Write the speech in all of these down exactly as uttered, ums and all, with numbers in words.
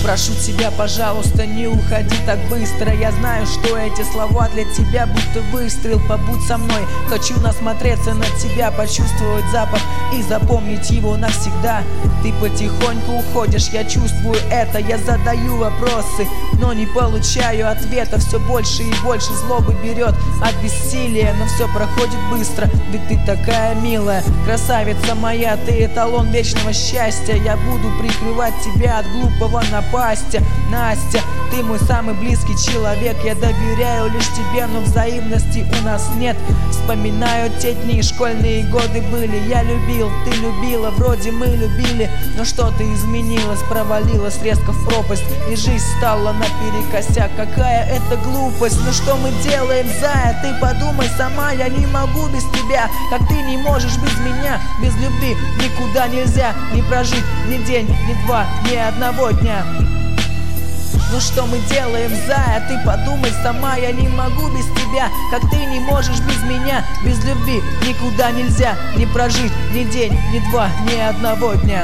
Прошу тебя, пожалуйста, не уходи так быстро. Я знаю, что эти слова для тебя будто выстрел. Побудь со мной, хочу насмотреться на тебя, почувствовать запах и запомнить его навсегда. Ты потихоньку уходишь, я чувствую это. Я задаю вопросы, но не получаю ответа. Все больше и больше злобы берет от бессилия, но все проходит быстро, ведь ты такая милая. Красавица моя, ты эталон вечного счастья. Я буду прикрывать тебя от глупого напастия. Настя, ты мой самый близкий человек. Я доверяю лишь тебе, но взаимности у нас нет. Вспоминаю те дни, школьные годы были. Я любил, ты любила, вроде мы любили, но что-то изменилось, провалилось резко в пропасть, и жизнь стала наперекосяк. Какая это глупость, ну что мы делаем, зая? Ты подумай сама, я не могу без тебя, как ты не можешь без меня. Без любви никуда нельзя, не прожить ни день, ни два, ни одного дня. Ну что мы делаем, зая? Ты подумай сама, я не могу без тебя, как ты не можешь без меня. Без любви никуда нельзя, не прожить ни день, ни два, ни одного дня.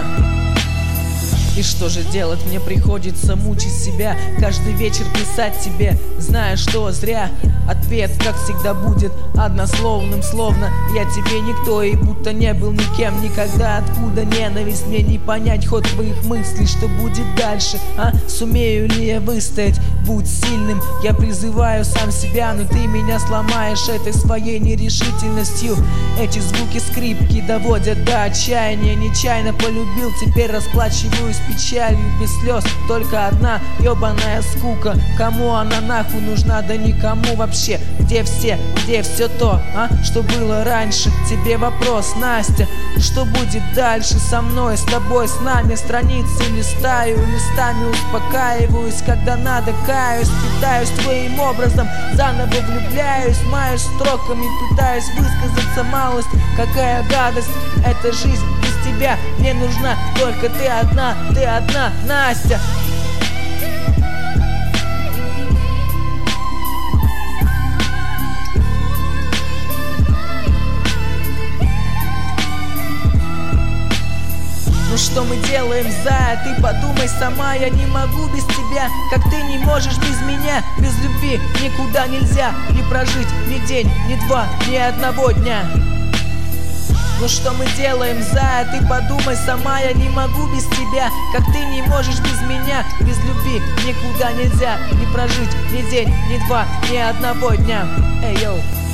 И что же делать? Мне приходится мучить себя, каждый вечер писать тебе, зная, что зря. Ответ, как всегда, будет однословным, словно я тебе никто и будто не был никем никогда. Откуда ненависть? Мне не понять ход твоих мыслей, что будет дальше, а? Сумею ли я выстоять? Будь сильным, я призываю сам себя, но ты меня сломаешь этой своей нерешительностью. Эти звуки скрипки доводят до отчаяния. Нечаянно полюбил, теперь расплачиваюсь печалью, без слез, только одна ебаная скука. Кому она нахуй нужна? Да никому вообще. Где все, где все то, а? Что было раньше? Тебе вопрос, Настя. Что будет дальше со мной, с тобой, с нами? Страницы листаю, листами успокаиваюсь, когда надо каюсь, питаюсь твоим образом, заново влюбляюсь, маюсь строками, пытаюсь высказаться малость. Какая гадость, эта жизнь без тебя. Мне нужна только ты одна, ты одна, Настя. Ну что мы делаем, зая? Ты подумай сама, я не могу без тебя, как ты не можешь без меня. Без любви никуда нельзя, не прожить ни день, ни два, ни одного дня. Ну что мы делаем, зая? Ты подумай сама, я не могу без тебя, как ты не можешь без меня. Без любви никуда нельзя, не прожить ни день, ни два, ни одного дня. Эй, йоу.